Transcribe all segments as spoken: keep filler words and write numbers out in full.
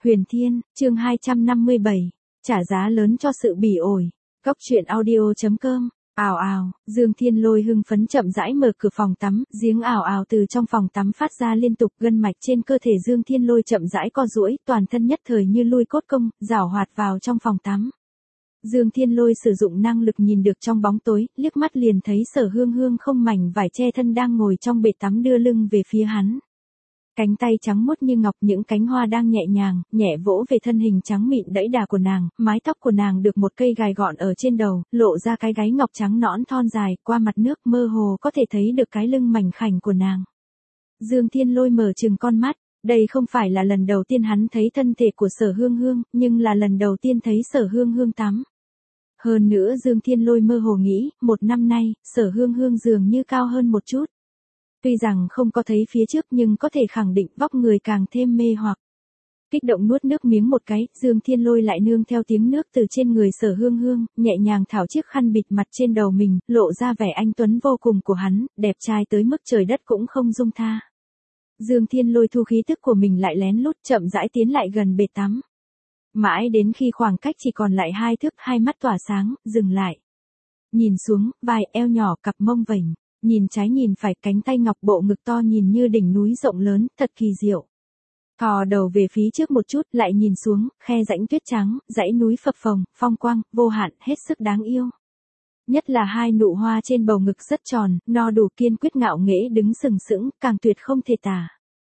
Huyền Thiên, chương hai trăm năm mươi bảy, trả giá lớn cho sự bỉ ổi. Cốc truyện audio chấm com. Ào ào, Dương Thiên Lôi hưng phấn chậm rãi mở cửa phòng tắm, giếng ào ào từ trong phòng tắm phát ra liên tục, gân mạch trên cơ thể Dương Thiên Lôi chậm rãi co duỗi, toàn thân nhất thời như lui cốt công, giảo hoạt vào trong phòng tắm. Dương Thiên Lôi sử dụng năng lực nhìn được trong bóng tối, liếc mắt liền thấy Sở Hương Hương không mảnh vải che thân đang ngồi trong bể tắm đưa lưng về phía hắn. Cánh tay trắng muốt như ngọc, những cánh hoa đang nhẹ nhàng, nhẹ vỗ về thân hình trắng mịn đẫy đà của nàng, mái tóc của nàng được một cây gài gọn ở trên đầu, lộ ra cái gáy ngọc trắng nõn thon dài, qua mặt nước mơ hồ có thể thấy được cái lưng mảnh khảnh của nàng. Dương Thiên Lôi mở trừng con mắt, đây không phải là lần đầu tiên hắn thấy thân thể của Sở Hương Hương, nhưng là lần đầu tiên thấy Sở Hương Hương tắm. Hơn nữa Dương Thiên Lôi mơ hồ nghĩ, một năm nay, Sở Hương Hương dường như cao hơn một chút. Tuy rằng không có thấy phía trước nhưng có thể khẳng định vóc người càng thêm mê hoặc. Kích động nuốt nước miếng một cái, Dương Thiên Lôi lại nương theo tiếng nước từ trên người Sở Hương Hương, nhẹ nhàng tháo chiếc khăn bịt mặt trên đầu mình, lộ ra vẻ anh tuấn vô cùng của hắn, đẹp trai tới mức trời đất cũng không dung tha. Dương Thiên Lôi thu khí tức của mình lại lén lút chậm rãi tiến lại gần bể tắm. Mãi đến khi khoảng cách chỉ còn lại hai thước, hai mắt tỏa sáng, dừng lại. Nhìn xuống, vai eo nhỏ, cặp mông vểnh. Nhìn trái nhìn phải, cánh tay ngọc, bộ ngực to nhìn như đỉnh núi rộng lớn, thật kỳ diệu. Thò đầu về phía trước một chút, lại nhìn xuống, khe rãnh tuyết trắng, dãy núi phập phồng, phong quang, vô hạn, hết sức đáng yêu. Nhất là hai nụ hoa trên bầu ngực rất tròn, no đủ, kiên quyết, ngạo nghễ đứng sừng sững, càng tuyệt không thể tả.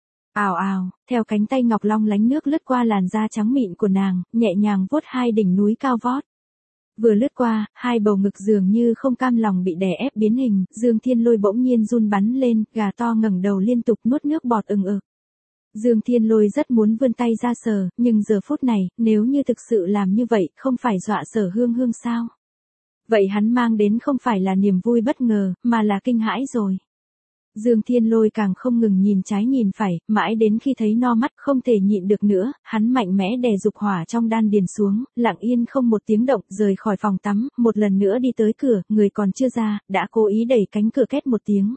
Ào ào, theo cánh tay ngọc long lánh nước lướt qua làn da trắng mịn của nàng, nhẹ nhàng vuốt hai đỉnh núi cao vót. Vừa lướt qua, hai bầu ngực dường như không cam lòng bị đè ép biến hình, Dương Thiên Lôi bỗng nhiên run bắn lên, gà to ngẩng đầu liên tục nuốt nước bọt ừng ực. Dương Thiên Lôi rất muốn vươn tay ra sờ, nhưng giờ phút này, nếu như thực sự làm như vậy, không phải dọa Sở Hương Hương sao? Vậy hắn mang đến không phải là niềm vui bất ngờ, mà là kinh hãi rồi. Dương Thiên Lôi càng không ngừng nhìn trái nhìn phải, mãi đến khi thấy no mắt không thể nhịn được nữa, hắn mạnh mẽ đè dục hỏa trong đan điền xuống, lặng yên không một tiếng động rời khỏi phòng tắm, một lần nữa đi tới cửa, người còn chưa ra, đã cố ý đẩy cánh cửa két một tiếng.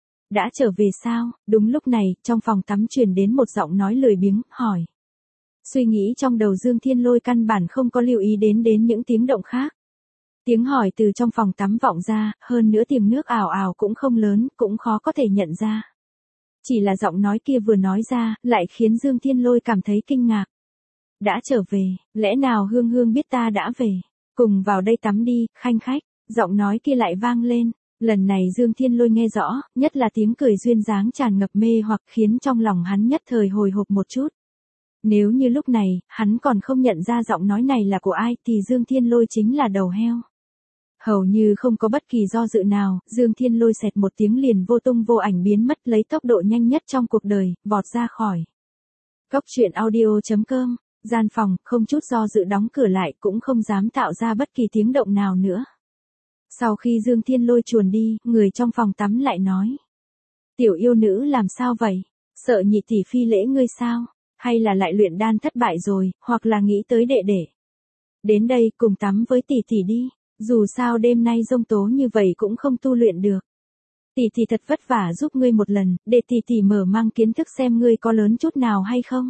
Đã trở về sao? Đúng lúc này, trong phòng tắm truyền đến một giọng nói lười biếng, hỏi. Suy nghĩ trong đầu Dương Thiên Lôi căn bản không có lưu ý đến đến những tiếng động khác. Tiếng hỏi từ trong phòng tắm vọng ra, hơn nữa tiếng nước ào ào cũng không lớn, cũng khó có thể nhận ra. Chỉ là giọng nói kia vừa nói ra, lại khiến Dương Thiên Lôi cảm thấy kinh ngạc. Đã trở về, lẽ nào Hương Hương biết ta đã về? Cùng vào đây tắm đi, khanh khách. Giọng nói kia lại vang lên. Lần này Dương Thiên Lôi nghe rõ, nhất là tiếng cười duyên dáng tràn ngập mê hoặc khiến trong lòng hắn nhất thời hồi hộp một chút. Nếu như lúc này, hắn còn không nhận ra giọng nói này là của ai thì Dương Thiên Lôi chính là đầu heo. Hầu như không có bất kỳ do dự nào, Dương Thiên Lôi xẹt một tiếng liền vô tung vô ảnh biến mất, lấy tốc độ nhanh nhất trong cuộc đời, vọt ra khỏi. Cốc truyện audio chấm com, gian phòng, không chút do dự đóng cửa lại, cũng không dám tạo ra bất kỳ tiếng động nào nữa. Sau khi Dương Thiên Lôi chuồn đi, người trong phòng tắm lại nói. Tiểu yêu nữ làm sao vậy? Sợ nhị tỷ phi lễ ngươi sao? Hay là lại luyện đan thất bại rồi, hoặc là nghĩ tới đệ đệ? Đến đây cùng tắm với tỷ tỷ đi. Dù sao đêm nay giông tố như vậy cũng không tu luyện được. Tỷ tỷ thật vất vả giúp ngươi một lần, để tỷ tỷ mở mang kiến thức xem ngươi có lớn chút nào hay không.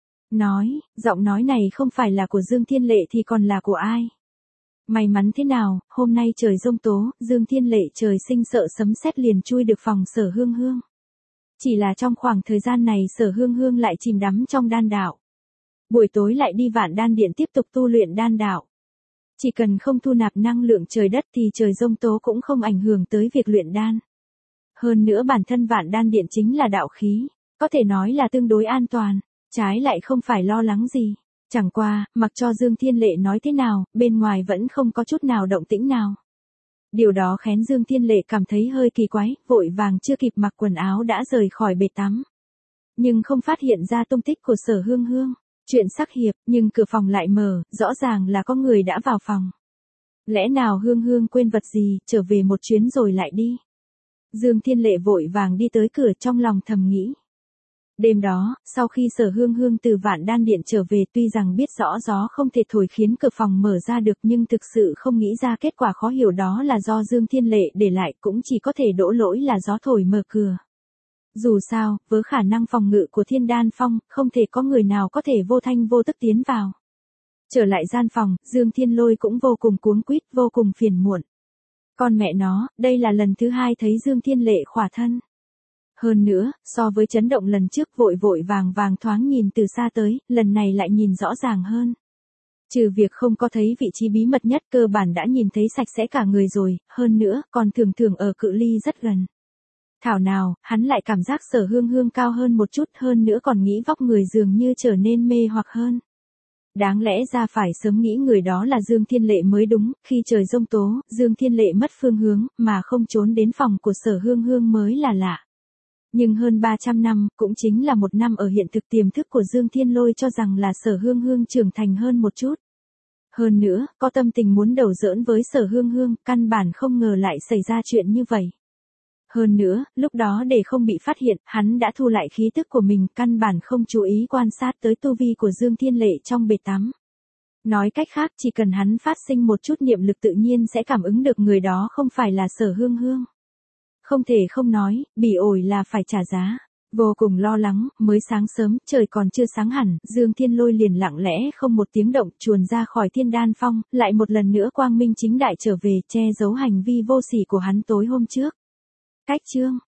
Nói, giọng nói này không phải là của Dương Thiên Lệ thì còn là của ai? May mắn thế nào, hôm nay trời giông tố, Dương Thiên Lệ trời sinh sợ sấm sét liền chui được phòng Sở Hương Hương. Chỉ là trong khoảng thời gian này Sở Hương Hương lại chìm đắm trong đan đạo. Buổi tối lại đi Vạn Đan Điện tiếp tục tu luyện đan đạo. Chỉ cần không thu nạp năng lượng trời đất thì trời giông tố cũng không ảnh hưởng tới việc luyện đan. Hơn nữa bản thân Vạn Đan Điện chính là đạo khí, có thể nói là tương đối an toàn, trái lại không phải lo lắng gì. Chẳng qua, mặc cho Dương Thiên Lệ nói thế nào, bên ngoài vẫn không có chút nào động tĩnh nào. Điều đó khiến Dương Thiên Lệ cảm thấy hơi kỳ quái, vội vàng chưa kịp mặc quần áo đã rời khỏi bể tắm. Nhưng không phát hiện ra tung tích của Sở Hương Hương. Chuyện sắc hiệp, nhưng cửa phòng lại mở, rõ ràng là có người đã vào phòng. Lẽ nào Hương Hương quên vật gì, trở về một chuyến rồi lại đi. Dương Thiên Lệ vội vàng đi tới cửa trong lòng thầm nghĩ. Đêm đó, sau khi Sở Hương Hương từ Vạn Đan Điện trở về tuy rằng biết rõ gió không thể thổi khiến cửa phòng mở ra được nhưng thực sự không nghĩ ra kết quả khó hiểu đó là do Dương Thiên Lệ để lại cũng chỉ có thể đổ lỗi là gió thổi mở cửa. Dù sao, với khả năng phòng ngự của Thiên Đan Phong, không thể có người nào có thể vô thanh vô tức tiến vào. Trở lại gian phòng, Dương Thiên Lôi cũng vô cùng cuống quýt, vô cùng phiền muộn. Con mẹ nó, đây là lần thứ hai thấy Dương Thiên Lệ khỏa thân. Hơn nữa, so với chấn động lần trước vội vội vàng vàng thoáng nhìn từ xa tới, lần này lại nhìn rõ ràng hơn. Trừ việc không có thấy vị trí bí mật nhất, cơ bản đã nhìn thấy sạch sẽ cả người rồi, hơn nữa, còn thường thường ở cự ly rất gần. Thảo nào, hắn lại cảm giác Sở Hương Hương cao hơn một chút, hơn nữa còn nghĩ vóc người dường như trở nên mê hoặc hơn. Đáng lẽ ra phải sớm nghĩ người đó là Dương Thiên Lệ mới đúng, khi trời giông tố, Dương Thiên Lệ mất phương hướng, mà không trốn đến phòng của Sở Hương Hương mới là lạ. Nhưng hơn ba trăm năm, cũng chính là một năm ở hiện thực, tiềm thức của Dương Thiên Lôi cho rằng là Sở Hương Hương trưởng thành hơn một chút. Hơn nữa, có tâm tình muốn đùa giỡn với Sở Hương Hương, căn bản không ngờ lại xảy ra chuyện như vậy. Hơn nữa, lúc đó để không bị phát hiện, hắn đã thu lại khí tức của mình, căn bản không chú ý quan sát tới tu vi của Dương Thiên Lệ trong bể tắm. Nói cách khác, chỉ cần hắn phát sinh một chút niệm lực tự nhiên sẽ cảm ứng được người đó không phải là Sở Hương Hương. Không thể không nói, bị ổi là phải trả giá. Vô cùng lo lắng, mới sáng sớm, trời còn chưa sáng hẳn, Dương Thiên Lôi liền lặng lẽ không một tiếng động chuồn ra khỏi Thiên Đan Phong, lại một lần nữa quang minh chính đại trở về, che giấu hành vi vô sỉ của hắn tối hôm trước. Cách chương